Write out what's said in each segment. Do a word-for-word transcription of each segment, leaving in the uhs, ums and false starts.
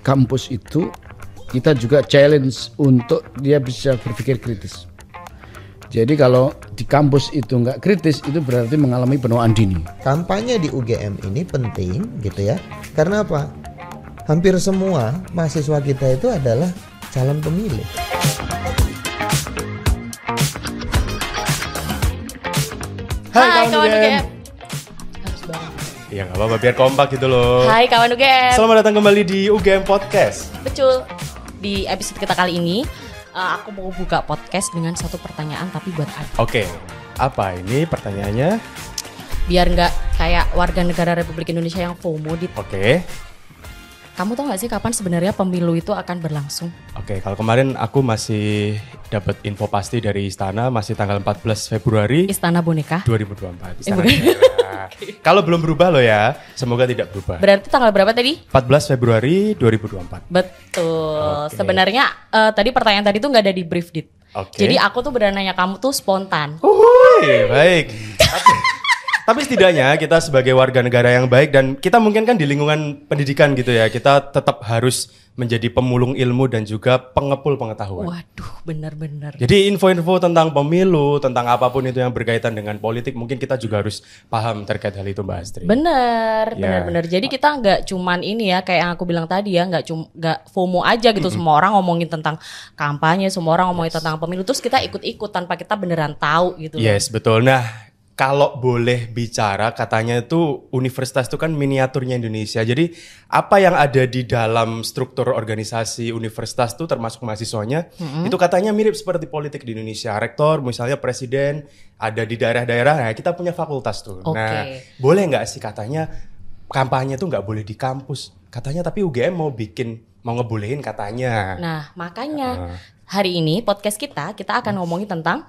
kampus itu kita juga challenge untuk dia bisa berpikir kritis. Jadi kalau di kampus itu nggak kritis, itu berarti mengalami penuaan dini. Kampanye di U G M ini penting gitu ya. Karena apa? Hampir semua mahasiswa kita itu adalah calon pemilih. Hai kawan U G M. Ya nggak apa-apa, biar kompak gitu loh. Hai kawan U G M. Selamat datang kembali di U G M Podcast. Betul. Di episode kita kali ini, uh, aku mau buka podcast dengan satu pertanyaan tapi buat Adi. Oke, apa ini pertanyaannya? Biar nggak kayak warga negara Republik Indonesia yang FOMO. Dit. Oke. Kamu tahu nggak sih kapan sebenarnya pemilu itu akan berlangsung? Oke, kalau kemarin aku masih dapat info pasti dari Istana, masih tanggal empat belas Februari Istana Boneka dua ribu dua puluh empat. Istana Eh, Negara. Kalau belum berubah loh ya, semoga tidak berubah. Berarti tanggal berapa tadi? empat belas Februari dua ribu dua puluh empat. Betul. Oke. Sebenarnya uh, tadi pertanyaan tadi tuh nggak ada di brief, Dit. Oke. Jadi aku tuh benar nanya kamu tuh spontan. Uhuy, baik. Tapi, tapi setidaknya kita sebagai warga negara yang baik dan kita mungkin kan di lingkungan pendidikan gitu ya, kita tetap harus menjadi pemulung ilmu dan juga pengepul pengetahuan. Waduh, benar-benar. Jadi info-info tentang pemilu, tentang apapun itu yang berkaitan dengan politik, mungkin kita juga harus paham terkait hal itu, Mbak Astri. Bener, Ya. bener-bener. Jadi kita nggak cuman ini ya, kayak yang aku bilang tadi ya, nggak cuma nggak FOMO aja gitu. Semua orang ngomongin tentang kampanye, semua orang ngomongin tentang pemilu, terus kita ikut-ikut tanpa kita beneran tahu gitu. Yes, betul. Nah, kalau boleh bicara, katanya itu universitas itu kan miniaturnya Indonesia. Jadi apa yang ada di dalam struktur organisasi universitas itu termasuk mahasiswanya, mm-hmm. itu katanya mirip seperti politik di Indonesia. Rektor, misalnya presiden, ada di daerah-daerah. Nah, kita punya fakultas tuh. Oke. Nah, boleh nggak sih katanya kampanye tuh nggak boleh di kampus? Katanya tapi U G M mau bikin, mau ngebolehin katanya. Nah, makanya Uh. hari ini podcast kita, kita akan ngomongin tentang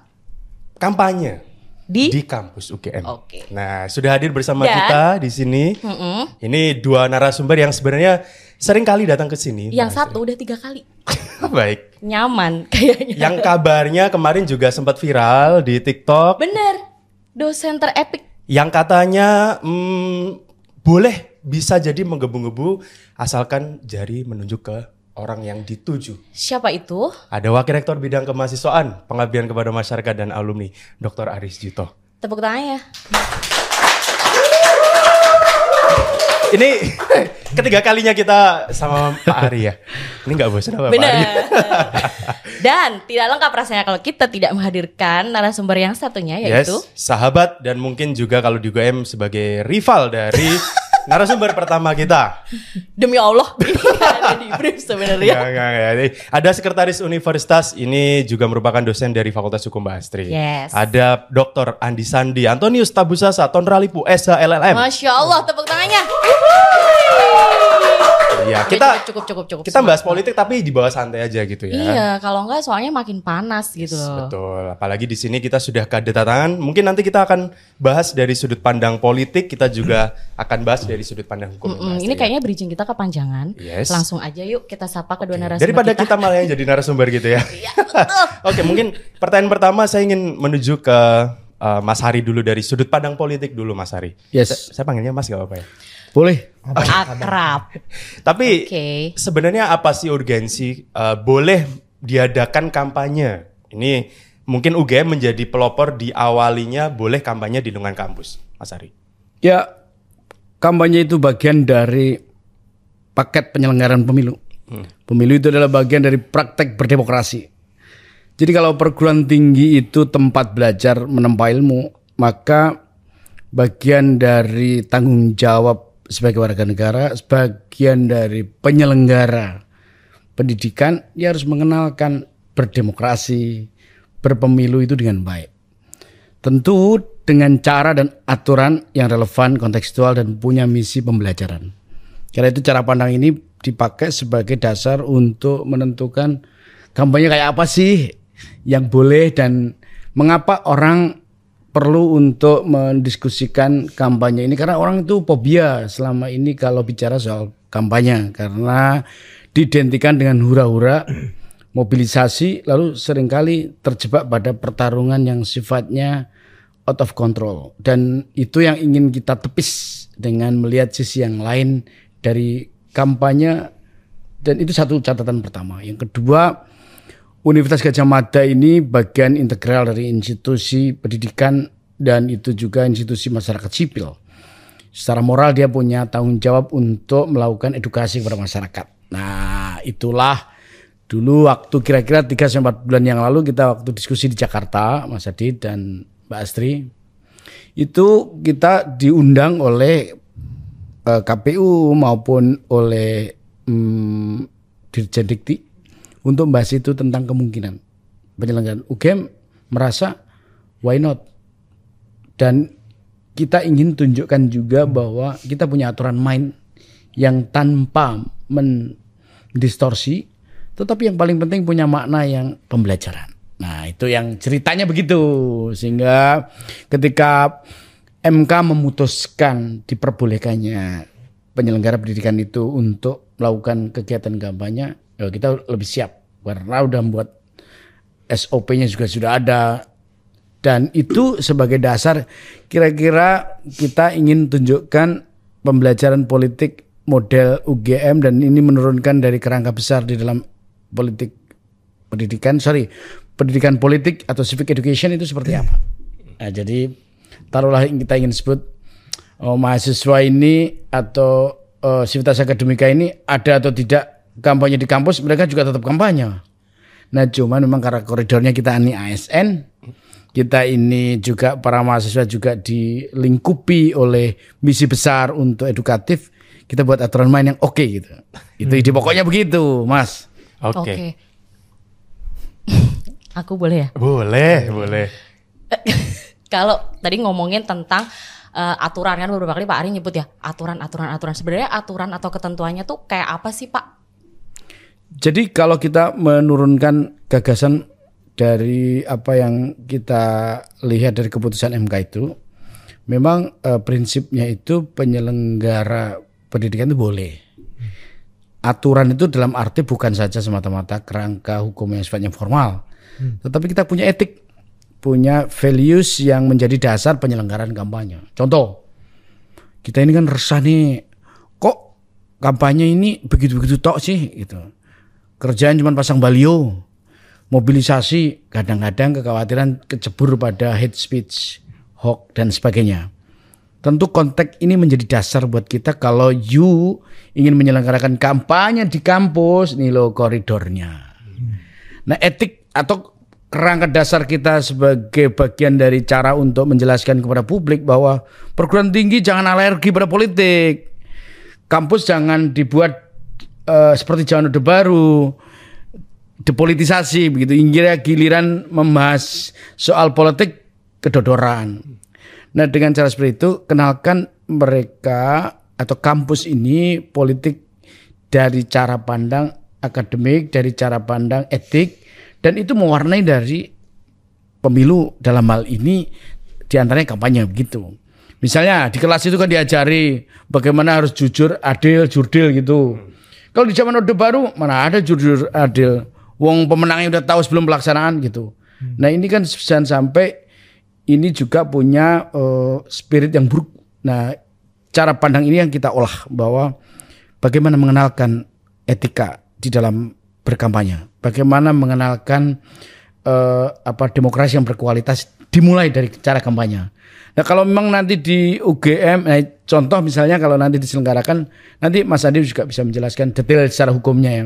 Kampanye. di, Di kampus U G M. Oke. Nah, sudah hadir bersama Dan- kita di sini. Mm-mm. Ini dua narasumber yang sebenarnya sering kali datang ke sini. Yang Mas. satu udah tiga kali. Baik. Nyaman kayaknya. Yang kabarnya kemarin juga sempat viral di TikTok. Bener, dosen terepik. Yang katanya hmm, boleh bisa jadi menggebu-gebu asalkan jari menunjuk ke orang yang dituju. Siapa itu? Ada Wakil Rektor Bidang Kemahasiswaan, Pengabdian kepada Masyarakat dan Alumni, Doktor Aris Juto. Tepuk tangannya. Ini ketiga kalinya kita sama Pak Ari ya. Ini nggak bosan apa Pak Bener. Ari? Dan tidak lengkap rasanya kalau kita tidak menghadirkan narasumber yang satunya, yaitu Yes, sahabat dan mungkin juga kalau di U G M sebagai rival dari narasumber pertama kita. demi Allah ini nggak ada di brief sebenarnya. Nggak, nggak, nggak. Ini ada sekretaris universitas, ini juga merupakan dosen dari Fakultas Hukum Mbak Astri. Yes. Ada Doktor Andi Sandi, Antonius Tabusasa, Tonralipu, S H L L M. Masya Allah, tepuk tangannya. Iya, Udah, kita cukup cukup cukup. kita bahas Semangat. politik tapi di bawah santai aja gitu ya. Iya, kalau enggak soalnya makin panas gitu loh. Betul, apalagi di sini kita sudah kedatangan. Mungkin nanti kita akan bahas dari sudut pandang politik, kita juga akan bahas dari sudut pandang hukum. Mm-mm, Mas, ini ya. kayaknya bridging kita kepanjangan. Yes. Langsung aja yuk kita sapa kedua narasumber Daripada kita. kita malah yang jadi narasumber gitu ya. Iya, betul. Oke, mungkin pertanyaan pertama saya ingin menuju ke uh, Mas Hari dulu, dari sudut pandang politik dulu, Mas Hari. Yes. Saya, saya panggilnya Mas gak apa-apa ya. Boleh. Akrab. Tapi Oke. sebenarnya apa sih urgensi uh, boleh diadakan kampanye? Ini mungkin U G M menjadi pelopor di awalinya boleh kampanye di lingkungan kampus, Mas Hari. Ya, kampanye itu bagian dari paket penyelenggaraan pemilu. Pemilu itu adalah bagian dari praktek berdemokrasi. Jadi kalau perguruan tinggi itu tempat belajar menempa ilmu, maka bagian dari tanggung jawab sebagai warga negara, sebagian dari penyelenggara pendidikan, dia harus mengenalkan berdemokrasi, berpemilu itu dengan baik. Tentu dengan cara dan aturan yang relevan, kontekstual, dan punya misi pembelajaran. Karena itu cara pandang ini dipakai sebagai dasar untuk menentukan kampanye kayak apa sih yang boleh dan mengapa orang perlu untuk mendiskusikan kampanye ini. Karena orang itu fobia selama ini kalau bicara soal kampanye. Karena diidentikan dengan hura-hura, mobilisasi, lalu seringkali terjebak pada pertarungan yang sifatnya out of control. Dan itu yang ingin kita tepis dengan melihat sisi yang lain dari kampanye Dan itu satu catatan pertama. Yang kedua, Universitas Gadjah Mada ini bagian integral dari institusi pendidikan dan itu juga institusi masyarakat sipil. Secara moral dia punya tanggung jawab untuk melakukan edukasi kepada masyarakat. Nah, itulah dulu waktu kira-kira tiga sampai empat bulan yang lalu kita waktu diskusi di Jakarta, Mas Adi dan Mbak Astri, itu kita diundang oleh eh, K P U maupun oleh hmm, Dirjen Dikti untuk membahas itu tentang kemungkinan penyelenggaraan U G M merasa why not, dan kita ingin tunjukkan juga bahwa kita punya aturan main yang tanpa mendistorsi, tetapi yang paling penting punya makna yang pembelajaran. Nah itu yang ceritanya begitu, sehingga ketika M K memutuskan diperbolehkannya penyelenggara pendidikan itu untuk melakukan kegiatan kampanye, ya kita lebih siap karena udah membuat S O P-nya juga sudah ada, dan itu sebagai dasar kira-kira kita ingin tunjukkan pembelajaran politik model U G M, dan ini menurunkan dari kerangka besar di dalam politik pendidikan, sorry pendidikan politik atau civic education itu seperti apa. Nah, jadi taruhlah kita ingin sebut oh, mahasiswa ini atau oh, Civitas Akademika ini ada atau tidak kampanye di kampus, mereka juga tetap kampanye. Nah cuman memang karena koridornya kita ini A S N, kita ini juga para mahasiswa juga dilingkupi oleh misi besar untuk edukatif, kita buat aturan main yang oke okay, gitu. Itu ide pokoknya begitu, Mas. Oke. Okay. Okay. Aku boleh ya? Boleh, boleh. Kalau tadi ngomongin tentang uh, aturan, kan beberapa kali Pak Ari nyebut ya aturan-aturan-aturan. Sebenarnya aturan atau ketentuannya tuh kayak apa sih Pak? Jadi kalau kita menurunkan gagasan dari apa yang kita lihat dari keputusan M K itu, memang uh, prinsipnya itu penyelenggara pendidikan itu boleh. Aturan itu dalam arti bukan saja semata-mata kerangka hukum yang sifatnya formal, hmm. tetapi kita punya etik, punya values yang menjadi dasar penyelenggaraan kampanye. Contoh, kita ini kan resah nih, kok kampanye ini begitu-begitu tok sih gitu. Kerjaan cuma pasang baliho, mobilisasi, kadang-kadang kekhawatiran kecebur pada hate speech, hoax dan sebagainya. Tentu konteks ini menjadi dasar buat kita kalau you ingin menyelenggarakan kampanye di kampus, nih lo koridornya. Nah etik atau kerangka dasar kita sebagai bagian dari cara untuk menjelaskan kepada publik bahwa perguruan tinggi jangan alergi pada politik. Kampus jangan dibuat uh, seperti zaman Orde Baru, depolitisasi begitu. Hingga giliran membahas soal politik kedodoran. Nah dengan cara seperti itu kenalkan mereka atau kampus ini politik dari cara pandang akademik, dari cara pandang etik, dan itu mewarnai dari pemilu dalam hal ini diantaranya kampanye begitu. Misalnya di kelas itu kan diajari bagaimana harus jujur, adil, jurdil gitu. Kalau di zaman Orde Baru mana ada jujur, adil. Wong pemenangnya udah tahu sebelum pelaksanaan gitu. Nah ini kan jangan sampai ini juga punya uh, spirit yang buruk. Nah, cara pandang ini yang kita olah bahwa bagaimana mengenalkan etika di dalam berkampanye, bagaimana mengenalkan uh, apa demokrasi yang berkualitas dimulai dari cara kampanye. Nah, kalau memang nanti di U G M, nah, contoh misalnya kalau nanti diselenggarakan, nanti Mas Adi juga bisa menjelaskan detail secara hukumnya ya,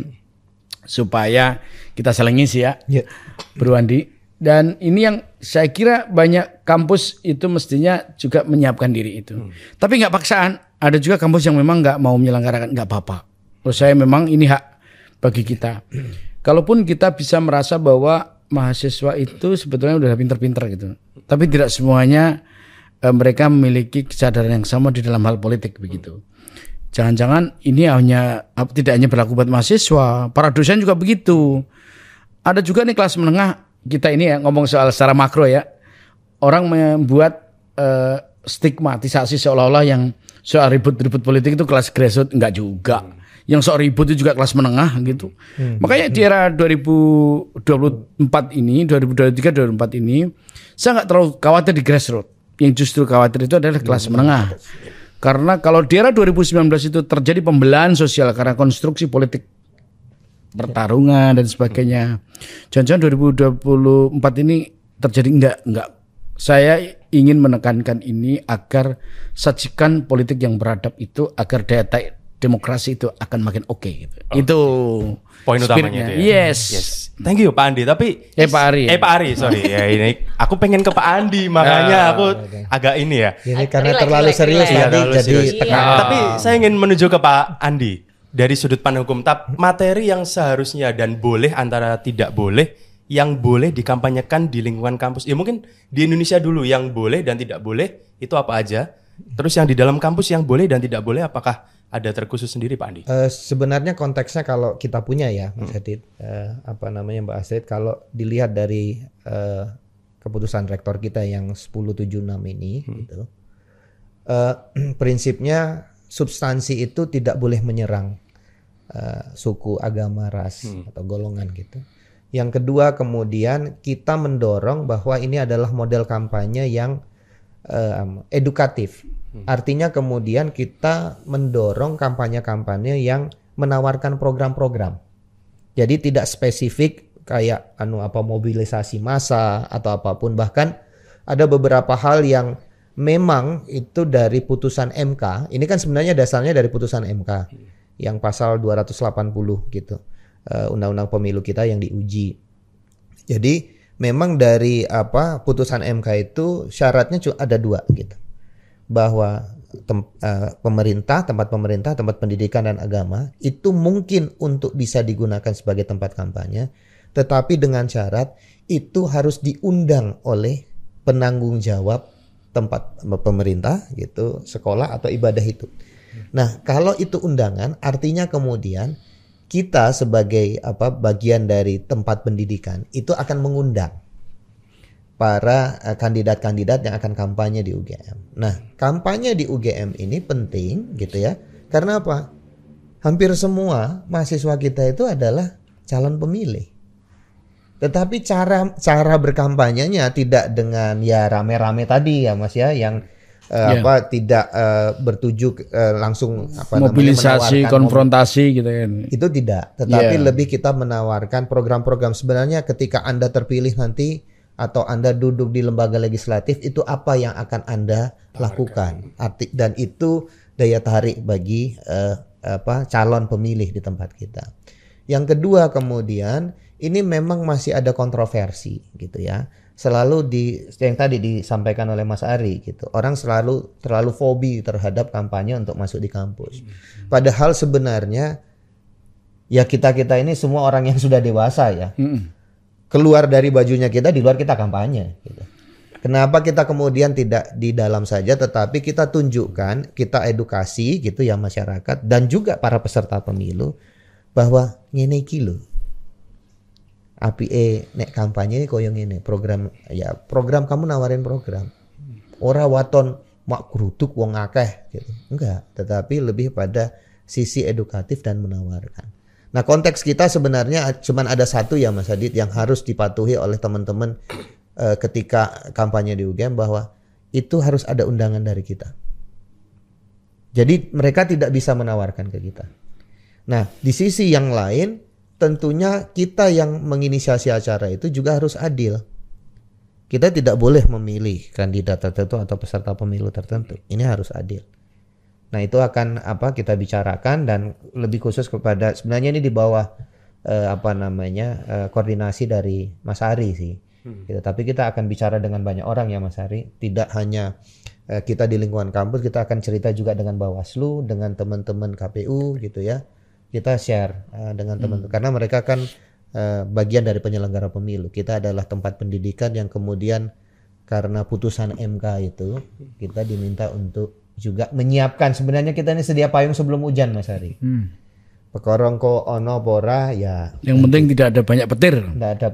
supaya kita saling ngisi ya, yeah. Bro Andi. Dan ini yang saya kira banyak kampus itu mestinya juga menyiapkan diri itu. Hmm. Tapi nggak paksaan. Ada juga kampus yang memang nggak mau menyelenggarakan, nggak apa-apa. Menurut saya memang ini hak bagi kita. Hmm. Kalaupun kita bisa merasa bahwa mahasiswa itu sebetulnya udah pinter-pinter gitu. Tapi tidak semuanya e, mereka memiliki kesadaran yang sama di dalam hal politik begitu. Jangan-jangan ini hanya tidak hanya berlaku buat mahasiswa, para dosen juga begitu. Ada juga nih kelas menengah. Kita ini ya ngomong soal secara makro ya, orang membuat uh, stigmatisasi seolah-olah yang soal ribut-ribut politik itu kelas grassroots, enggak juga. Yang soal ribut itu juga kelas menengah gitu. Hmm. Makanya di era dua ribu dua puluh empat ini, dua ribu dua puluh tiga dua ribu dua puluh empat ini, saya nggak terlalu khawatir di grassroots. Yang justru khawatir itu adalah kelas hmm. menengah. Karena kalau di era dua ribu sembilan belas itu terjadi pembelahan sosial karena konstruksi politik pertarungan dan sebagainya. Jangan-jangan dua ribu dua puluh empat ini terjadi enggak enggak. Saya ingin menekankan ini agar sajikan politik yang beradab itu agar daya tarik demokrasi itu akan makin oke okay, gitu. Oh, itu poin utamanya itu ya. ya. Yes. yes. Thank you Pak Andi. Tapi eh Pak Ari. Eh Pak Ari, sorry. ya ini aku pengen ke Pak Andi, makanya aku agak ini ya. Ini karena Relax, terlalu relax, serius relax. Iya, tadi terlalu jadi serius. tengah. Iya. Tapi saya ingin menuju ke Pak Andi dari sudut pandang hukum. Tap, materi yang seharusnya dan boleh antara tidak boleh yang boleh dikampanyekan di lingkungan kampus. Ya mungkin di Indonesia dulu yang boleh dan tidak boleh itu apa aja. Terus yang di dalam kampus yang boleh dan tidak boleh apakah ada terkhusus sendiri Pak Andi? Uh, sebenarnya konteksnya kalau kita punya ya Mas Adit, uh, apa namanya Mbak Astrid, kalau dilihat dari uh, keputusan rektor kita yang sepuluh tujuh enam ini, hmm. gitu, uh, prinsipnya substansi itu tidak boleh menyerang uh, suku, agama, ras hmm. atau golongan gitu. Yang kedua kemudian kita mendorong bahwa ini adalah model kampanye yang uh, edukatif. Artinya kemudian kita mendorong kampanye-kampanye yang menawarkan program-program. Jadi tidak spesifik kayak anu apa mobilisasi massa atau apapun, bahkan ada beberapa hal yang memang itu dari putusan M K. Ini kan sebenarnya dasarnya dari putusan M K yang pasal dua ratus delapan puluh gitu. Uh, undang-undang pemilu kita yang diuji. Jadi memang dari apa putusan M K itu syaratnya ada dua gitu. Bahwa tem, uh, pemerintah, tempat pemerintah, tempat pendidikan dan agama itu mungkin untuk bisa digunakan sebagai tempat kampanye, tetapi dengan syarat itu harus diundang oleh penanggung jawab tempat pemerintah gitu, sekolah atau ibadah itu. Nah, kalau itu undangan artinya kemudian kita sebagai apa bagian dari tempat pendidikan itu akan mengundang para uh, kandidat-kandidat yang akan kampanye di U G M. Nah, kampanye di U G M ini penting gitu ya. Karena apa? Hampir semua mahasiswa kita itu adalah calon pemilih. Tetapi cara cara berkampanyenya tidak dengan ya rame-rame tadi ya Mas ya, yang uh, yeah. apa tidak uh, bertuju uh, langsung apa mobilisasi, namanya, konfrontasi gitu kan. Itu tidak, tetapi yeah. lebih kita menawarkan program-program. Sebenarnya ketika Anda terpilih nanti atau Anda duduk di lembaga legislatif, itu apa yang akan Anda lakukan? Arti, dan itu daya tarik bagi uh, apa calon pemilih di tempat kita. Yang kedua kemudian ini memang masih ada kontroversi gitu ya. Selalu di yang tadi disampaikan oleh Mas Ari gitu. Orang selalu terlalu fobi terhadap kampanye untuk masuk di kampus. Padahal sebenarnya ya kita-kita ini semua orang yang sudah dewasa ya. Hmm. Keluar dari bajunya kita, di luar kita kampanye gitu. Kenapa kita kemudian tidak di dalam saja, tetapi kita tunjukkan, kita edukasi gitu ya masyarakat dan juga para peserta pemilu bahwa ngene iki lho. Api e nek kampanye koyo ngene, program ya program kamu nawarin program. Ora waton mak gruduk wong akeh gitu. Enggak, tetapi lebih pada sisi edukatif dan menawarkan. Nah, konteks kita sebenarnya cuma ada satu ya Mas Adit yang harus dipatuhi oleh teman-teman uh, ketika kampanye di U G M, bahwa itu harus ada undangan dari kita. Jadi mereka tidak bisa menawarkan ke kita. Nah, di sisi yang lain tentunya kita yang menginisiasi acara itu juga harus adil. Kita tidak boleh memilih kandidat tertentu atau peserta pemilu tertentu. Ini harus adil. Nah, itu akan apa kita bicarakan dan lebih khusus kepada sebenarnya ini di bawah eh, apa namanya eh, koordinasi dari Mas Ari sih. Hmm. Gitu. Tapi kita akan bicara dengan banyak orang ya Mas Ari. Tidak hanya eh, kita di lingkungan kampus, kita akan cerita juga dengan Bawaslu, dengan teman-teman K P U gitu ya. Kita share eh, dengan teman-teman hmm. karena mereka kan eh, bagian dari penyelenggara pemilu. Kita adalah tempat pendidikan yang kemudian karena putusan M K itu kita diminta untuk juga menyiapkan. Sebenarnya kita ini sedia payung sebelum hujan Mas Ari. Hmm. Pekorong ko ono pora ya. Yang penting tidak ada banyak petir. Tidak ada.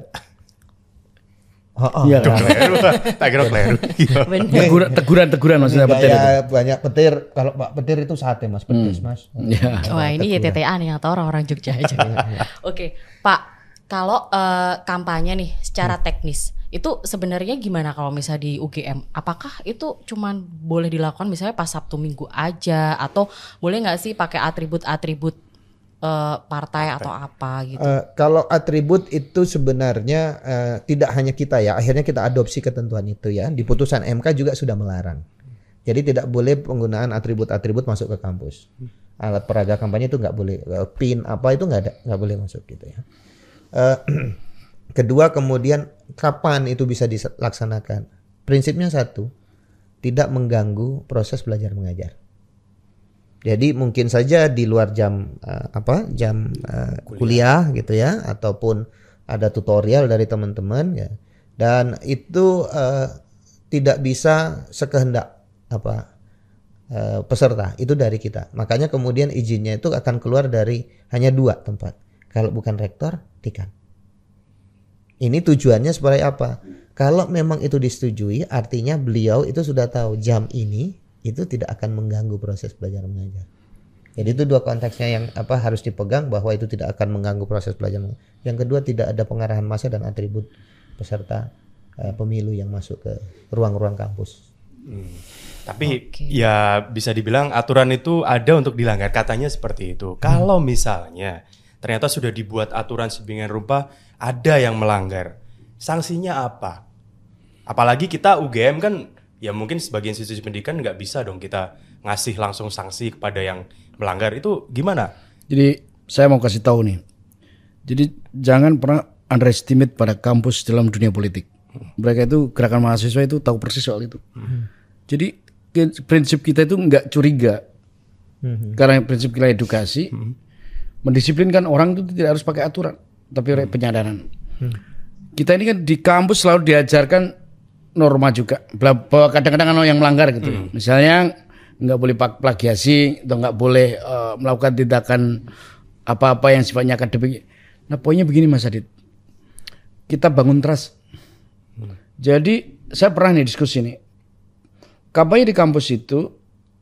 Oh, oh. Iya, tak kira kleru. Teguran-teguran maksudnya petir. Ya, banyak petir. Kalau Pak petir itu sate Mas, pedes hmm. Mas. Ya. Wah, ini Y T T A nih yang tahu orang-orang Jogja aja. Oke, Pak, kalau uh, kampanye nih secara hmm. teknis itu sebenarnya gimana kalau misalnya di U G M? Apakah itu cuman boleh dilakukan misalnya pas Sabtu Minggu aja, atau boleh nggak sih pakai atribut-atribut uh, partai atau apa gitu. Uh, kalau atribut itu sebenarnya uh, tidak hanya kita ya, akhirnya kita adopsi ketentuan itu ya. Di putusan M K juga sudah melarang. Jadi tidak boleh penggunaan atribut-atribut masuk ke kampus. Alat peraga kampanye itu nggak boleh, uh, pin apa itu nggak ada, nggak boleh masuk gitu ya. Uh, kedua kemudian kapan itu bisa dilaksanakan? Prinsipnya satu, tidak mengganggu proses belajar mengajar. Jadi mungkin saja di luar jam uh, apa jam uh, kuliah. kuliah gitu ya, ataupun ada tutorial dari teman-teman ya, dan itu uh, tidak bisa sekehendak apa uh, peserta, itu dari kita. Makanya kemudian izinnya itu akan keluar dari hanya dua tempat. Kalau bukan rektor, dekan. Ini tujuannya seperti apa? Kalau memang itu disetujui, artinya beliau itu sudah tahu jam ini itu tidak akan mengganggu proses belajar mengajar. Jadi itu dua konteksnya yang apa harus dipegang, bahwa itu tidak akan mengganggu proses belajar mengajar. Yang kedua, tidak ada pengarahan massa dan atribut peserta uh, pemilu yang masuk ke ruang-ruang kampus. Hmm. Tapi okay. ya bisa dibilang aturan itu ada untuk dilanggar, katanya seperti itu. Hmm. Kalau misalnya ternyata sudah dibuat aturan sedemikian rupa, ada yang melanggar, sanksinya apa? Apalagi kita U G M kan, ya mungkin sebagai institusi pendidikan nggak bisa dong kita ngasih langsung sanksi kepada yang melanggar, itu gimana? Jadi saya mau kasih tahu nih, jadi jangan pernah underestimate pada kampus dalam dunia politik. Mereka itu gerakan mahasiswa itu tahu persis soal itu. Hmm. Jadi prinsip kita itu nggak curiga, hmm. karena prinsip kita edukasi, hmm. mendisiplinkan orang itu tidak harus pakai aturan, tapi hmm. penyadaran. Hmm. Kita ini kan di kampus selalu diajarkan norma juga, bahwa kadang-kadang ada yang melanggar gitu. Hmm. Misalnya nggak boleh plagiasi atau nggak boleh uh, melakukan tindakan apa-apa yang sifatnya akademik. Nah poinnya begini Mas Adit, kita bangun trust. Hmm. Jadi saya pernah nih diskusi nih, kampanye di kampus itu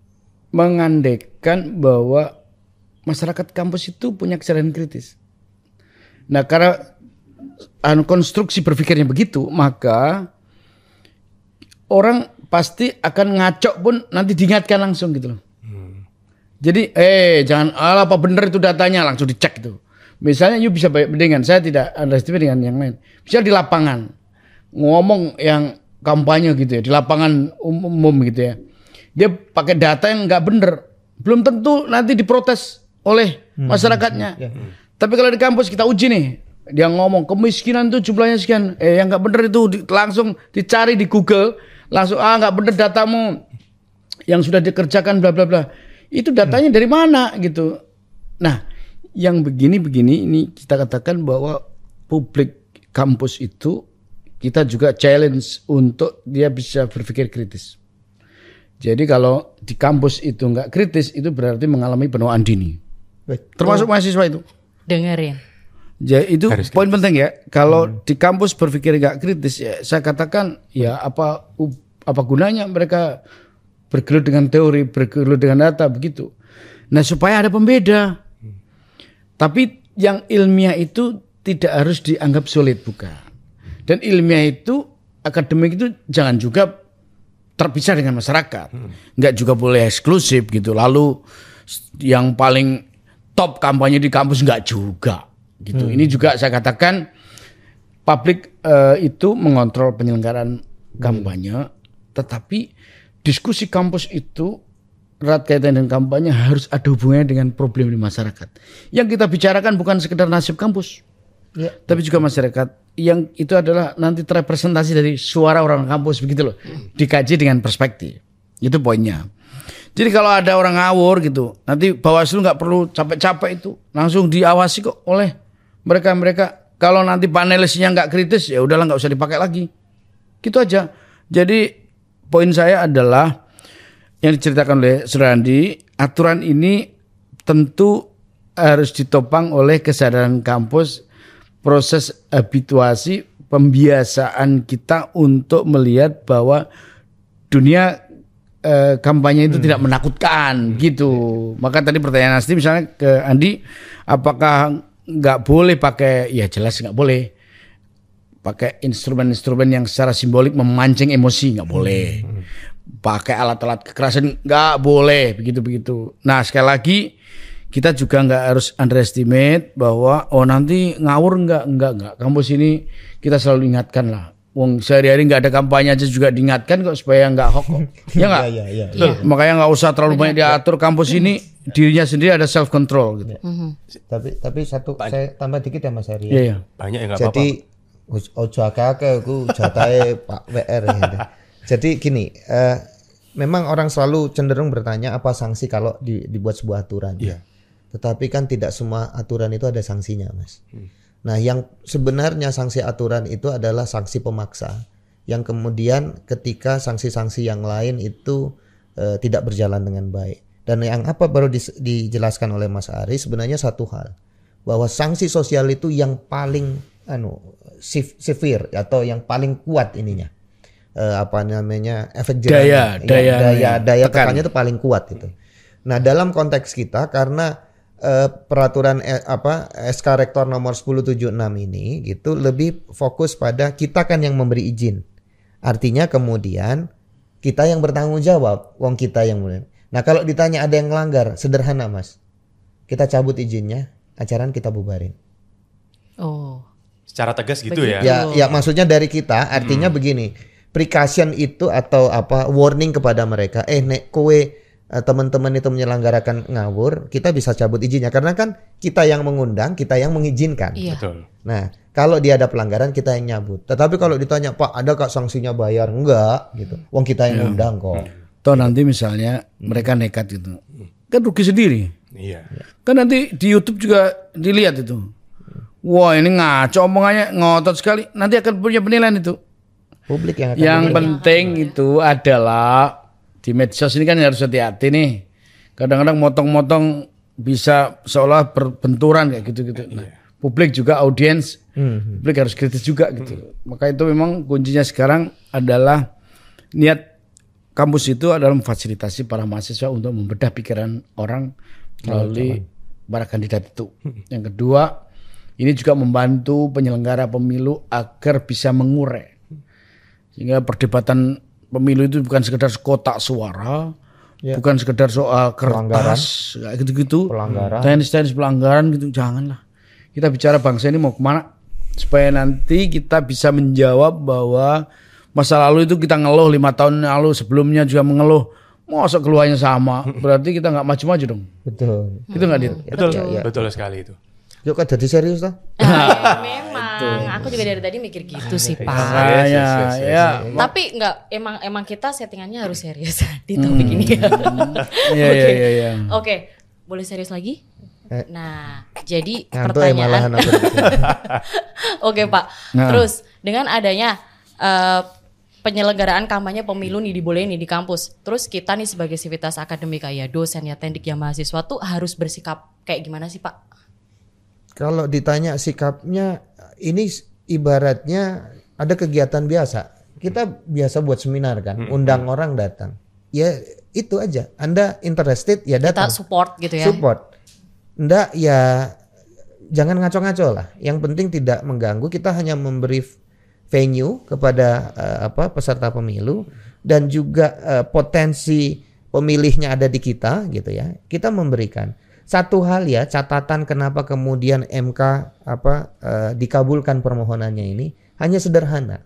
mengandaikan bahwa masyarakat kampus itu punya kesadaran kritis. Nah karena konstruksi berpikirnya begitu, maka orang pasti akan ngaco pun nanti diingatkan langsung gitu loh. Hmm. Jadi eh jangan ala apa bener itu datanya, langsung dicek itu. Misalnya you bisa dengan saya tidak underestimate dengan yang lain. Bisa di lapangan ngomong yang kampanye gitu ya, di lapangan umum gitu ya. Dia pakai data yang nggak bener, belum tentu nanti diprotes oleh masyarakatnya. Hmm. Hmm. Tapi kalau di kampus kita uji nih, dia ngomong kemiskinan tuh jumlahnya sekian, eh yang nggak bener itu di, langsung dicari di Google, langsung ah nggak bener datamu yang sudah dikerjakan bla bla bla. Itu datanya hmm. dari mana gitu. Nah, yang begini-begini ini kita katakan bahwa publik kampus itu kita juga challenge untuk dia bisa berpikir kritis. Jadi kalau di kampus itu nggak kritis, itu berarti mengalami penuaan dini. Termasuk mahasiswa itu. Dengerin. Ya itu harus poin kritis. Penting ya. Kalau hmm. di kampus berpikir nggak kritis, ya saya katakan ya apa apa gunanya mereka bergelut dengan teori, bergelut dengan data begitu. Nah supaya ada pembeda. Hmm. Tapi yang ilmiah itu tidak harus dianggap sulit, bukan. Dan ilmiah itu, akademik itu jangan juga terpisah dengan masyarakat. Hmm. Nggak juga boleh eksklusif gitu. Lalu yang paling top kampanye di kampus nggak juga. Gitu. Hmm. Ini juga saya katakan publik uh, itu mengontrol penyelenggaraan kampanye, hmm. tetapi diskusi kampus itu erat kaitan dengan kampanye harus ada hubungannya dengan problem di masyarakat. Yang kita bicarakan bukan sekedar nasib kampus, ya. Tapi juga masyarakat yang itu adalah nanti terrepresentasi dari suara orang kampus begitu loh, hmm. dikaji dengan perspektif. Itu poinnya. Jadi kalau ada orang ngawur gitu, nanti Bawaslu nggak perlu capek-capek itu, langsung diawasi kok oleh mereka-mereka. Kalau nanti panelisnya nggak kritis, ya udahlah nggak usah dipakai lagi. Gitu aja. Jadi poin saya adalah yang diceritakan oleh Surandi, aturan ini tentu harus ditopang oleh kesadaran kampus, proses habituasi, pembiasaan kita untuk melihat bahwa dunia eh, kampanye itu hmm. tidak menakutkan gitu. Maka tadi pertanyaan Asti misalnya ke Andi, apakah nggak boleh pakai? Ya jelas nggak boleh pakai instrumen-instrumen yang secara simbolik memancing emosi, nggak boleh. Hmm. Pakai alat-alat kekerasan nggak boleh, begitu-begitu. Nah sekali lagi kita juga nggak harus underestimate bahwa oh nanti ngawur nggak nggak nggak kampus ini kita selalu ingatkan lah. Wong sehari-hari nggak ada kampanye aja juga diingatkan kok supaya nggak hoax. Ya nggak. Iya, iya, iya. Betul. Makanya nggak usah terlalu banyak diatur kampus ini dirinya sendiri ada self control gitu. Mhm. Tapi tapi satu saya tambah dikit ya Mas Heri. Iya ya. Banyak yang nggak apa-apa. Jadi ojo akeh-akeh aku jatahe Pak W R ya. Jadi gini, eh, memang orang selalu cenderung bertanya apa sanksi kalau di, dibuat sebuah aturan. Iya. Tetapi kan tidak semua aturan itu ada sanksinya, Mas. Hmm. Nah, yang sebenarnya sanksi aturan itu adalah sanksi pemaksa. Yang kemudian ketika sanksi-sanksi yang lain itu eh, tidak berjalan dengan baik. Dan yang apa baru di, dijelaskan oleh Mas Ari sebenarnya satu hal, bahwa sanksi sosial itu yang paling anu severe atau yang paling kuat ininya. Eh, apa namanya? Efek jerahnya. Daya, daya, ya, daya, daya tekan. tekannya itu paling kuat itu. Nah, dalam konteks kita karena Uh, peraturan eh, apa S K Rektor nomor sepuluh tujuh enam ini gitu lebih fokus pada kita kan yang memberi izin. Artinya kemudian kita yang bertanggung jawab, wong kita yang mulai. Nah, kalau ditanya ada yang melanggar, sederhana Mas. Kita cabut izinnya, acaraan kita bubarin. Oh. Secara tegas gitu Begitu. ya. Ya, ya maksudnya dari kita artinya hmm. begini. Precaution itu atau apa warning kepada mereka, eh nek kowe teman-teman itu menyelenggarakan ngawur, kita bisa cabut izinnya karena kan kita yang mengundang, kita yang mengizinkan. Iya. Betul. Nah, kalau dia ada pelanggaran kita yang nyabut. Tetapi kalau ditanya, "Pak, ada kok sanksinya bayar?" Enggak, gitu. Wong kita yang undang kok. Toh nanti misalnya mereka nekat gitu, kan rugi sendiri. Iya. Kan nanti di YouTube juga dilihat itu. Wah ini ngaco omongannya ngotot sekali. Nanti akan punya penilaian itu. Publik yang akan Yang menilai. penting itu adalah di medsos ini kan harus hati-hati nih. Kadang-kadang motong-motong bisa seolah berbenturan kayak gitu-gitu. Nah, publik juga audiens, Hmm. publik harus kritis juga gitu. Maka itu memang kuncinya sekarang adalah niat kampus itu adalah memfasilitasi para mahasiswa untuk membedah pikiran orang melalui para kandidat itu. Yang kedua, ini juga membantu penyelenggara pemilu agar bisa mengurai. Sehingga perdebatan pemilu itu bukan sekedar kotak suara, ya. bukan sekedar soal kertas, kayak gitu-gitu, pelanggaran, teknis-teknis pelanggaran gitu, janganlah. Kita bicara bangsa ini mau kemana, supaya nanti kita bisa menjawab bahwa masa lalu itu kita ngeluh lima tahun lalu sebelumnya juga mengeluh, masa keluhannya sama, berarti kita nggak maju-maju dong. Betul. Itu nggak Dit? Betul. Ya, ya. Betul sekali itu. Yuk kan jadi serius toh? Ah, memang, aku juga dari tadi mikir gitu sih Pak. Ah, ya, ya. Tapi enggak, emang emang kita settingannya harus serius di topik ini. Iya, iya, Oke. iya, iya. Oke, boleh serius lagi? Eh. Nah, jadi Ngantuk ya malahan pertanyaan. aku. Oke Pak. Nah. Terus dengan adanya eh, penyelenggaraan kampanye pemilu nih dibolehin nih di kampus. Terus kita nih sebagai sivitas akademik kayak dosen ya tendik ya mahasiswa tuh harus bersikap kayak gimana sih Pak? Kalau ditanya sikapnya, ini ibaratnya ada kegiatan biasa. Kita biasa buat seminar kan, undang orang datang. Ya itu aja. Anda interested ya Kita datang. support gitu ya. Support. Ndak ya jangan ngaco-ngaco lah. Yang penting tidak mengganggu. Kita hanya memberi venue kepada uh, apa peserta pemilu dan juga uh, potensi pemilihnya ada di kita gitu ya. Kita memberikan. Satu hal ya, catatan kenapa kemudian M K apa uh, dikabulkan permohonannya ini hanya sederhana.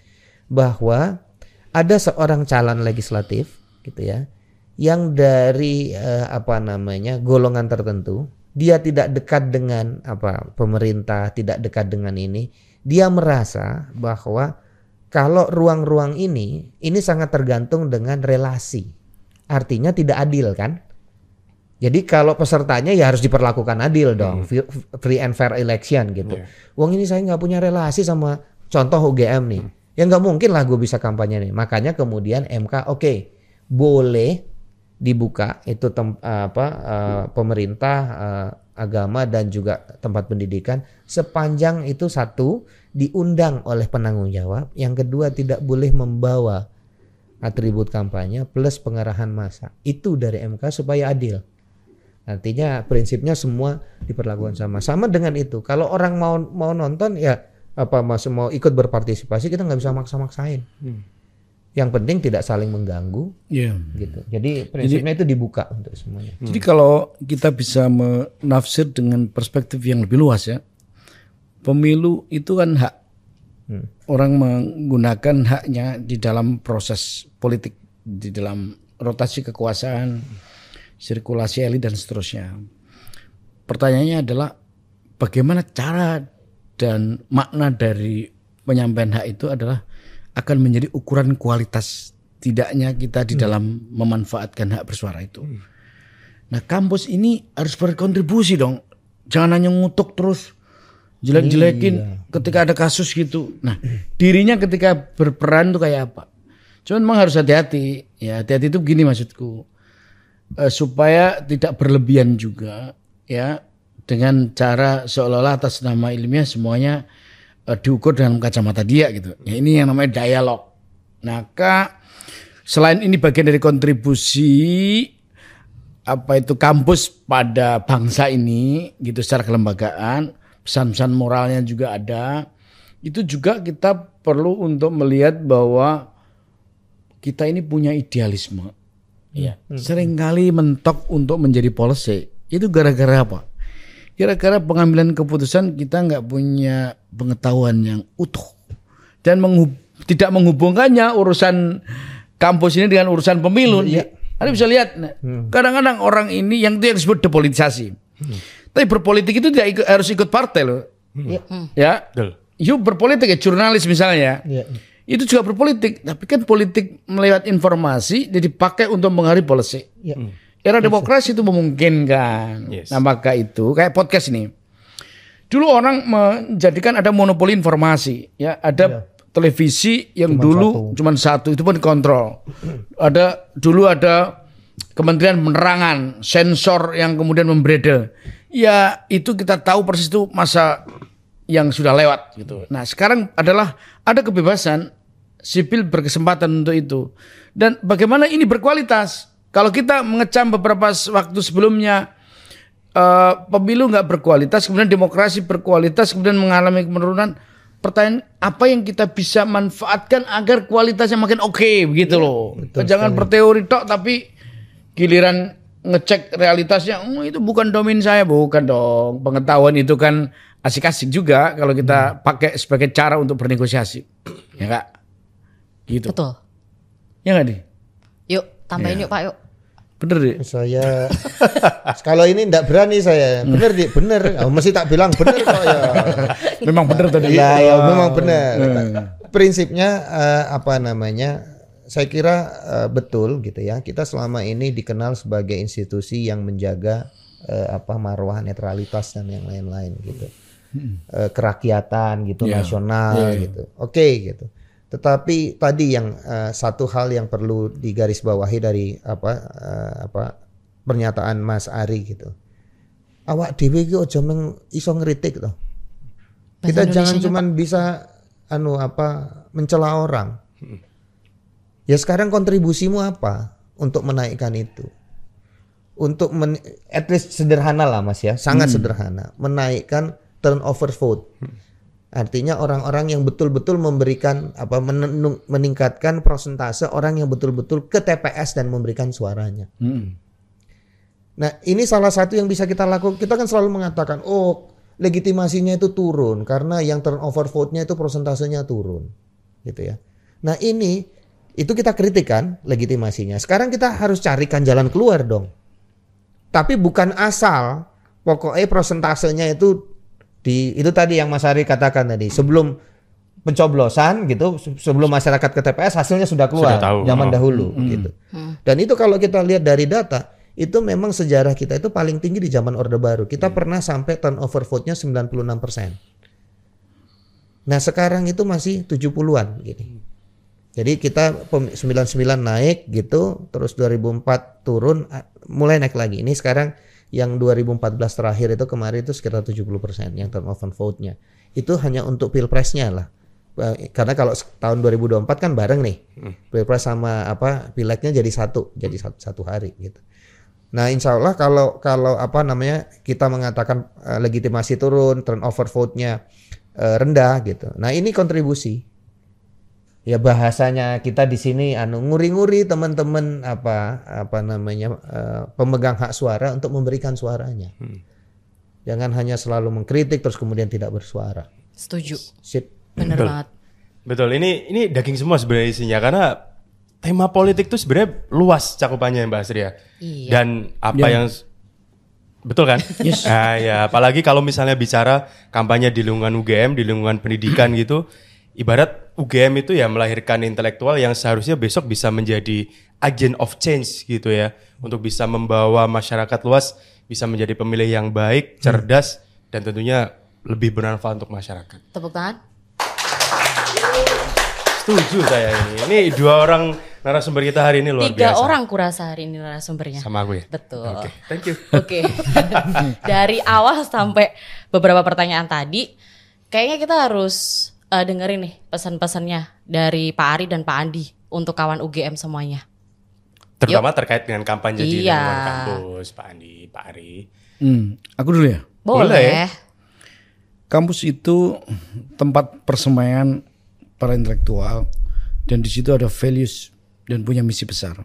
Bahwa ada seorang calon legislatif gitu ya yang dari uh, apa namanya golongan tertentu, dia tidak dekat dengan apa pemerintah, tidak dekat dengan ini. Dia merasa bahwa kalau ruang-ruang ini ini sangat tergantung dengan relasi. Artinya tidak adil kan? Jadi kalau pesertanya ya harus diperlakukan adil dong, hmm. free and fair election gitu. Yeah. Wong ini saya nggak punya relasi sama contoh U G M nih, hmm. ya nggak mungkin lah gue bisa kampanye nih. Makanya kemudian M K oke okay, boleh dibuka itu tem, apa uh, pemerintah, uh, agama dan juga tempat pendidikan sepanjang itu satu diundang oleh penanggung jawab, yang kedua tidak boleh membawa atribut kampanye plus pengerahan massa. Itu dari M K supaya adil. Artinya prinsipnya semua diperlakukan sama. Sama dengan itu. Kalau orang mau mau nonton ya apa masih mau ikut berpartisipasi kita nggak bisa maksa-maksain. Hmm. Yang penting tidak saling mengganggu, Iya. gitu. Jadi prinsipnya itu dibuka untuk semuanya. Jadi kalau kita bisa menafsir dengan perspektif yang lebih luas ya, pemilu itu kan hak. Hmm. Orang menggunakan haknya di dalam proses politik, di dalam rotasi kekuasaan, sirkulasi elit dan seterusnya. Pertanyaannya adalah bagaimana cara dan makna dari penyampaian hak itu adalah akan menjadi ukuran kualitas tidaknya kita di dalam memanfaatkan hak bersuara itu. Nah, kampus ini harus berkontribusi dong. Jangan hanya ngutuk terus, jelek-jelekin Iya. ketika ada kasus gitu. Nah, dirinya ketika berperan tuh kayak apa? Cuman memang harus hati-hati. Ya, hati-hati itu begini maksudku. Eh, supaya tidak berlebihan juga ya, dengan cara seolah-olah atas nama ilmiah semuanya eh, diukur dengan kacamata dia gitu. Ya, ini yang namanya dialog. Maka selain ini bagian dari kontribusi apa itu kampus pada bangsa ini gitu secara kelembagaan, pesan-pesan moralnya juga ada. Itu juga kita perlu untuk melihat bahwa kita ini punya idealisme. Ya, seringkali mentok untuk menjadi policy. Itu gara-gara apa? Gara-gara pengambilan keputusan kita nggak punya pengetahuan yang utuh dan menghub, tidak menghubungkannya urusan kampus ini dengan urusan pemilu. Iya. Anda bisa lihat, nah, kadang-kadang orang ini yang itu yang disebut depolitisasi. Hmm. Tapi berpolitik itu tidak ikut, harus ikut partai loh. Iya. Ya, Betul. you berpolitik ya jurnalis misalnya. Iya. Itu juga berpolitik, tapi kan politik melewat informasi jadi dipakai untuk mengaruhi policy. Iya. Era demokrasi itu memungkinkan. Yes. Nah, maka itu kayak podcast ini. Dulu orang menjadikan ada monopoli informasi, ya, ada Iya. televisi yang Cuman dulu satu. cuma satu, itu pun kontrol. Ada dulu ada Kementerian Penerangan, sensor yang kemudian membredel. Ya, itu kita tahu persis itu masa yang sudah lewat gitu. Nah, sekarang adalah ada kebebasan sipil berkesempatan untuk itu. Dan bagaimana ini berkualitas? Kalau kita mengecam beberapa waktu sebelumnya uh, pemilu nggak berkualitas, kemudian demokrasi berkualitas, kemudian mengalami penurunan. Pertanyaan apa yang kita bisa manfaatkan agar kualitasnya makin oke okay, begitu loh. betul Jangan sekali. berteori tok tapi giliran ngecek realitasnya, oh, itu bukan domain saya, bukan dong. Pengetahuan itu kan asik-asik juga kalau kita pakai sebagai cara untuk bernegosiasi, ya kak? Gitu. Betul. Ya nggak nih? Yuk, tambahin Ya. yuk Pak, yuk. Bener deh. Saya kalau ini enggak berani saya. Bener di bener. Oh, mesti tak bilang bener kok ya. Memang bener tadi. Iya, ya, memang benar. Hmm. Prinsipnya eh, apa namanya? Saya kira eh, betul gitu ya. Kita selama ini dikenal sebagai institusi yang menjaga eh, apa marwah netralitas dan yang lain-lain gitu. Eh, kerakyatan gitu, Ya. nasional Ya, ya. gitu. Oke gitu. Tetapi tadi yang eh, satu hal yang perlu digarisbawahi dari apa eh, apa pernyataan Mas Ari gitu. Awak dhewe iki aja meng iso ngritik toh. Kita Bahasa jangan Indonesianya, cuman bisa anu apa mencela orang. Ya sekarang kontribusimu apa untuk menaikkan itu? Untuk men, at least sederhana lah Mas ya, sangat sederhana, menaikkan turnover vote. Artinya orang-orang yang betul-betul memberikan apa menenung, meningkatkan persentase orang yang betul-betul ke T P S dan memberikan suaranya. Hmm. Nah, ini salah satu yang bisa kita lakukan. Kita kan selalu mengatakan, "Oh, legitimasinya itu turun karena yang turnover vote-nya itu persentasenya turun." Gitu ya. Nah, ini itu kita kritik kan legitimasinya. Sekarang kita harus carikan jalan keluar dong. Tapi bukan asal pokoknya persentasenya itu di itu tadi yang Mas Ari katakan tadi, sebelum pencoblosan gitu, sebelum masyarakat ke T P S hasilnya sudah keluar Sudah tahu. zaman Oh. dahulu gitu. Dan itu kalau kita lihat dari data, itu memang sejarah kita itu paling tinggi di zaman Orde Baru. Kita pernah sampai turnover vote-nya sembilan puluh enam persen. Nah, sekarang itu masih tujuh puluhan gini. Jadi kita pem- sembilan puluh sembilan naik gitu, terus dua ribu empat turun, a- mulai naik lagi. Ini sekarang yang dua ribu empat belas terakhir itu kemarin itu sekitar tujuh puluh persen yang turnover vote-nya. Itu hanya untuk pilpresnya lah. Eh, Karena kalau se- tahun dua ribu dua puluh empat kan bareng nih. Pilpres sama apa pileknya jadi satu, jadi satu, satu hari gitu. Nah, insya Allah kalau kalau apa namanya kita mengatakan eh, legitimasi turun, turnover vote-nya eh, rendah gitu. Nah, ini kontribusi. ya bahasanya kita di sini anu nguri-nguri teman-teman apa apa namanya uh, pemegang hak suara untuk memberikan suaranya. Hmm. Jangan hanya selalu mengkritik terus kemudian tidak bersuara. Setuju. Sip. Benar banget. Betul. Ini ini daging semua sebenarnya isinya karena tema politik itu sebenarnya luas cakupannya Mbak Asri ya. Iya. Dan apa Ya. yang betul kan? Yes. Nah, ya apalagi kalau misalnya bicara kampanye di lingkungan U G M, di lingkungan pendidikan gitu, ibarat U G M itu ya melahirkan intelektual yang seharusnya besok bisa menjadi agent of change gitu ya, untuk bisa membawa masyarakat luas bisa menjadi pemilih yang baik, cerdas, hmm. dan tentunya lebih bermanfaat untuk masyarakat. Tepuk tangan. Setuju saya ini. Ini dua orang narasumber kita hari ini luar Tiga biasa. orang kurasa hari ini narasumbernya. Sama aku ya? Betul. Oke, okay. Thank you. Oke. Okay. Dari awal sampai beberapa pertanyaan tadi, kayaknya kita harus uh, dengerin nih pesan-pesannya dari Pak Ari dan Pak Andi untuk kawan U G M semuanya. Terutama Yuk. terkait dengan kampanye di iya. lingkungan kampus, Pak Andi, Pak Ari. Hmm, aku dulu ya. Boleh. Boleh. Kampus itu tempat persemaian para intelektual dan di situ ada values dan punya misi besar.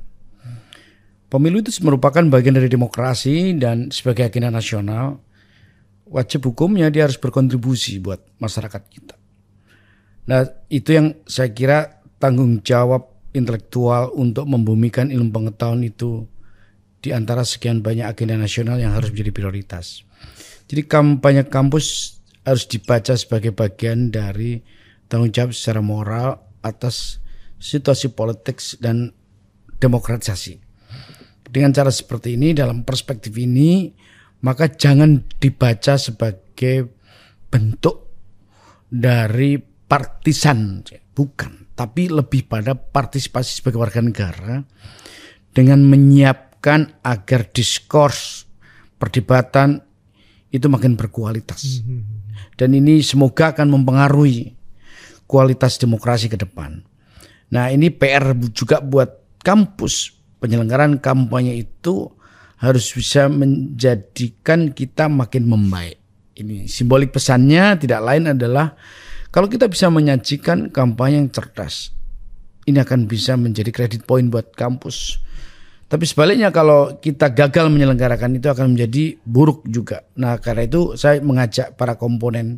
Pemilu itu merupakan bagian dari demokrasi dan sebagai agenda nasional, wajib hukumnya dia harus berkontribusi buat masyarakat kita. Nah, itu yang saya kira tanggung jawab intelektual untuk membumikan ilmu pengetahuan itu di antara sekian banyak agenda nasional yang harus menjadi prioritas. Jadi kampanye kampus harus dibaca sebagai bagian dari tanggung jawab secara moral atas situasi politik dan demokratisasi. Dengan cara seperti ini, dalam perspektif ini, maka jangan dibaca sebagai bentuk dari partisan, bukan, tapi lebih pada partisipasi sebagai warga negara dengan menyiapkan agar diskurs perdebatan itu makin berkualitas. Dan ini semoga akan mempengaruhi kualitas demokrasi ke depan. Nah, ini P R juga buat kampus. Penyelenggaraan kampanye itu harus bisa menjadikan kita makin membaik. Ini simbolik pesannya tidak lain adalah kalau kita bisa menyajikan kampanye yang cerdas, ini akan bisa menjadi kredit point buat kampus. Tapi sebaliknya kalau kita gagal menyelenggarakan itu akan menjadi buruk juga. Nah, karena itu saya mengajak para komponen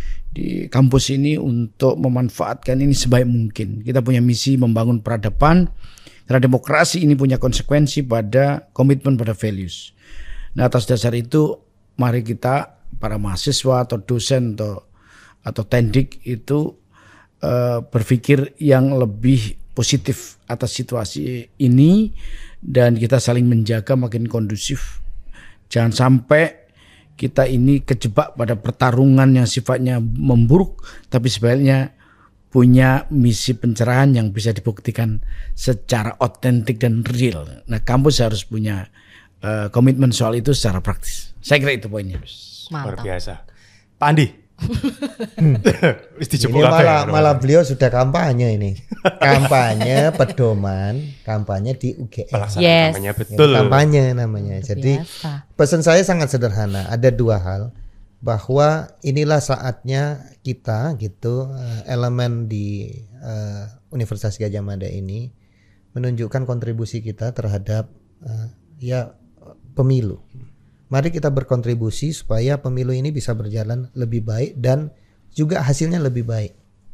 di kampus ini untuk memanfaatkan ini sebaik mungkin. Kita punya misi membangun peradaban, karena demokrasi ini punya konsekuensi pada komitmen pada values. Nah, atas dasar itu mari kita para mahasiswa atau dosen atau atau tendik itu uh, berpikir yang lebih positif atas situasi ini dan kita saling menjaga makin kondusif. Jangan sampai kita ini kejebak pada pertarungan yang sifatnya memburuk, tapi sebaliknya punya misi pencerahan yang bisa dibuktikan secara otentik dan real. Nah, kampus harus punya uh, komitmen soal itu secara praktis. Saya kira itu poinnya. Mantap. Luar biasa. Pak Andi. Hmm. Ini malah, malah beliau sudah kampanye ini. Kampanye pedoman, kampanye di U G M. Yes. Kampanye betul. Kampanye namanya. Jadi pesan saya sangat sederhana. Ada dua hal. Bahwa inilah saatnya kita gitu elemen di uh, Universitas Gadjah Mada ini menunjukkan kontribusi kita terhadap uh, ya pemilu. Mari kita berkontribusi supaya pemilu ini bisa berjalan lebih baik dan juga hasilnya lebih baik.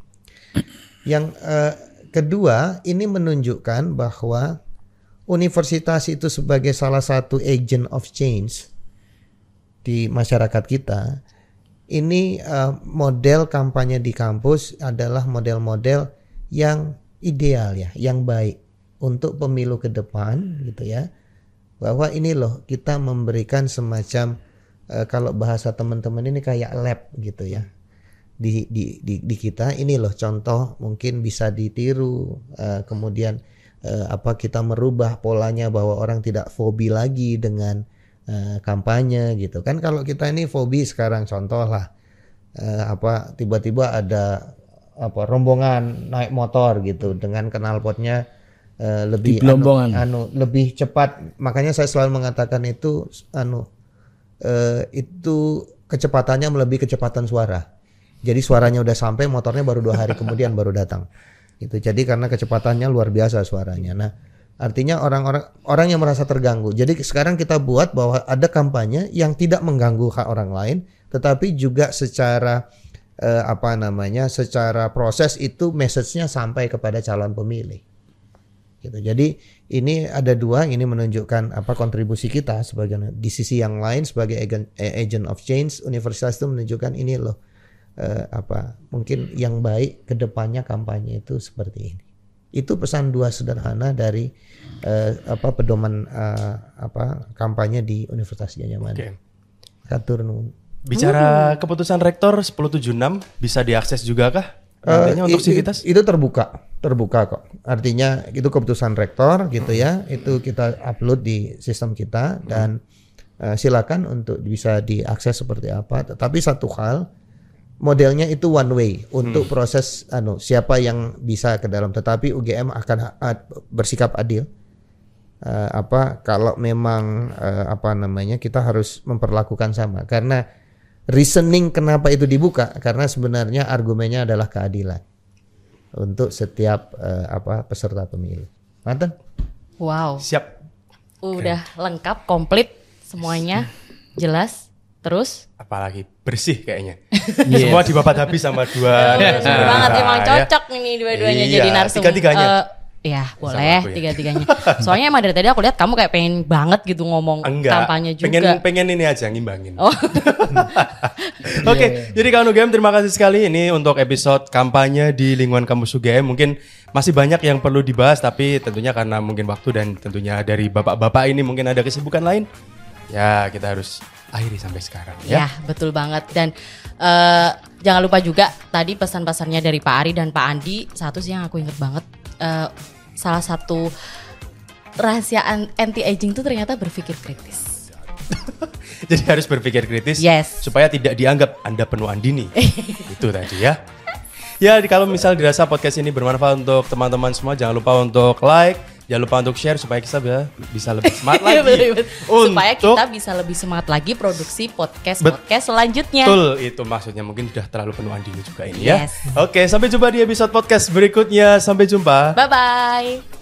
Yang uh, kedua, ini menunjukkan bahwa universitas itu sebagai salah satu agent of change di masyarakat kita. Ini uh, model kampanye di kampus adalah model-model yang ideal ya, yang baik untuk pemilu ke depan gitu ya. Bahwa ini loh kita memberikan semacam uh, kalau bahasa teman-teman ini kayak lab gitu ya di di di, di kita. Ini loh contoh mungkin bisa ditiru, uh, kemudian uh, apa kita merubah polanya bahwa orang tidak fobi lagi dengan uh, kampanye gitu kan. Kalau kita ini fobi sekarang contoh lah uh, apa tiba-tiba ada apa rombongan naik motor gitu dengan knalpotnya Uh, lebih anu, anu lebih cepat, makanya saya selalu mengatakan itu anu uh, itu kecepatannya melebihi kecepatan suara. Jadi suaranya udah sampai, motornya baru dua hari kemudian baru datang. Gitu. Jadi karena kecepatannya luar biasa suaranya. Nah, artinya orang-orang orang yang merasa terganggu. Jadi sekarang kita buat bahwa ada kampanye yang tidak mengganggu hak orang lain, tetapi juga secara eh, apa namanya, secara proses itu message-nya sampai kepada calon pemilih. Gitu. Jadi ini ada dua, ini menunjukkan apa kontribusi kita sebagai, di sisi yang lain sebagai agent, agent of change, universitas itu menunjukkan ini loh eh, apa mungkin yang baik kedepannya kampanye itu seperti ini. Itu pesan dua sederhana dari eh, apa pedoman eh, apa kampanye di Universitas Gadjah Mada. Oke. Hatur nuhun. Bicara keputusan rektor sepuluh tujuh puluh enam bisa diakses juga kah? Nantinya Uh, untuk i- Civitas? i- itu terbuka, terbuka kok. Artinya itu keputusan rektor gitu ya. Itu kita upload di sistem kita dan uh, silakan untuk bisa diakses seperti apa. Tetapi satu hal, modelnya itu one way untuk proses anu siapa yang bisa ke dalam. Tetapi U G M akan uh, bersikap adil. Uh, apa kalau memang uh, apa namanya kita harus memperlakukan sama karena reasoning kenapa itu dibuka karena sebenarnya argumennya adalah keadilan untuk setiap uh, apa peserta pemilu. Manten? Wow, Siap. udah lengkap, komplit semuanya, jelas. Terus? Apalagi bersih kayaknya. Semua dibabat habis sama dua. Bener narasumber banget, kita, emang ya. cocok ini dua-duanya Iya, jadi narsum. tiga-tiganya. Eh, ya boleh aku ya. tiga-tiganya. Soalnya emang dari tadi aku lihat kamu kayak pengen banget gitu ngomong Enggak, kampanye juga. pengen pengen ini aja ngimbangin. Oh. Oke, jadi kawan U G M terima kasih sekali ini untuk episode kampanye di lingkungan kampus U G M. Mungkin masih banyak yang perlu dibahas, tapi tentunya karena mungkin waktu dan tentunya dari bapak-bapak ini mungkin ada kesibukan lain. Ya kita harus akhiri sampai sekarang Ya, ya. betul banget. Dan eh, jangan lupa juga tadi pesan-pesannya dari Pak Ari dan Pak Andi. Satu sih yang aku inget banget, eh, salah satu rahasia anti aging itu ternyata berpikir kritis. Jadi harus berpikir kritis Yes. supaya tidak dianggap Anda penuh andini. Itu tadi ya. Ya, di- kalau misal dirasa podcast ini bermanfaat untuk teman-teman semua, jangan lupa untuk like, jangan lupa untuk share supaya kita bisa, bisa lebih smart lagi. Betul, betul. Supaya Untuk- kita bisa lebih semangat lagi produksi podcast-podcast selanjutnya. Betul, itu maksudnya mungkin sudah terlalu penuh andini juga ini ya. Yes. Oke, sampai jumpa di episode podcast berikutnya. Sampai jumpa. Bye-bye.